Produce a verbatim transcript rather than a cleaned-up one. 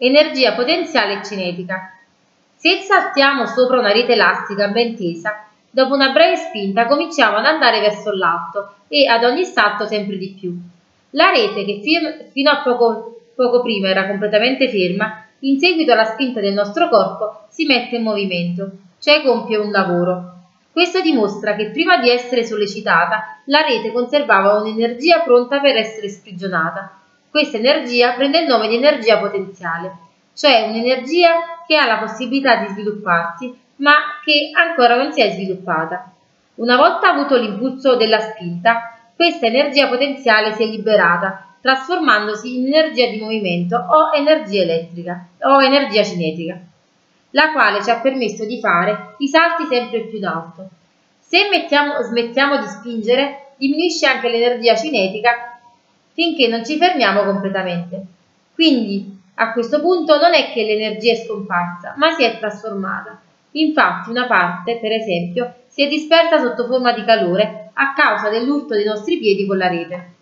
Energia potenziale e cinetica. Se saltiamo sopra una rete elastica ben tesa, dopo una breve spinta cominciamo ad andare verso l'alto e ad ogni salto sempre di più. La rete, che fino a poco, poco prima era completamente ferma, in seguito alla spinta del nostro corpo si mette in movimento, cioè compie un lavoro. Questo dimostra che prima di essere sollecitata, la rete conservava un'energia pronta per essere sprigionata. Questa energia prende il nome di energia potenziale, cioè un'energia che ha la possibilità di svilupparsi, ma che ancora non si è sviluppata. Una volta avuto l'impulso della spinta, questa energia potenziale si è liberata, trasformandosi in energia di movimento o energia elettrica o energia cinetica, la quale ci ha permesso di fare i salti sempre più in alto. Se mettiamo, smettiamo di spingere, diminuisce anche l'energia cinetica finché non ci fermiamo completamente. Quindi, a questo punto non è che l'energia è scomparsa, ma si è trasformata. Infatti, una parte, per esempio, si è dispersa sotto forma di calore a causa dell'urto dei nostri piedi con la rete.